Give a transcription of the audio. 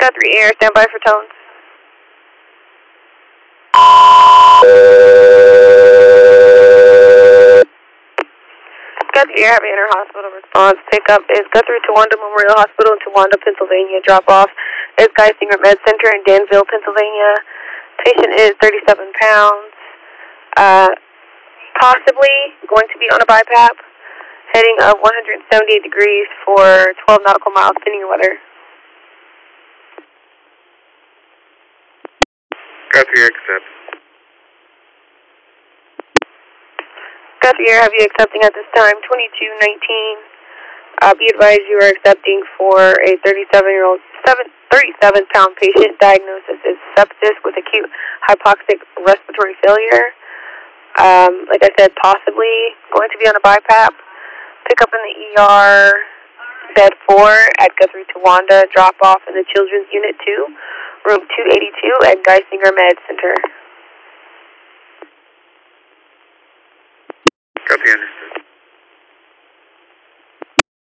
3 Air, stand by for tones. Guthrie Air, have inter-hospital response. Pickup is Guthrie Towanda Memorial Hospital in Towanda, Pennsylvania. Drop-off is Geisinger Med Center in Danville, Pennsylvania. Patient is 37 pounds. Possibly going to be on a BiPAP. Heading of 178 degrees for 12 nautical miles, pending weather. Guthrie Air, accept. Guthrie Air, have you accepting at this time? 2219. Be advised you are accepting for a 37-pound patient. Diagnosis is sepsis with acute hypoxic respiratory failure. Like I said, possibly going to be on a BiPAP. Pick up in the ER, bed 4 at Guthrie Towanda. Drop off in the Children's Unit 2, room 282 at Geisinger Med Center. Copy, understood.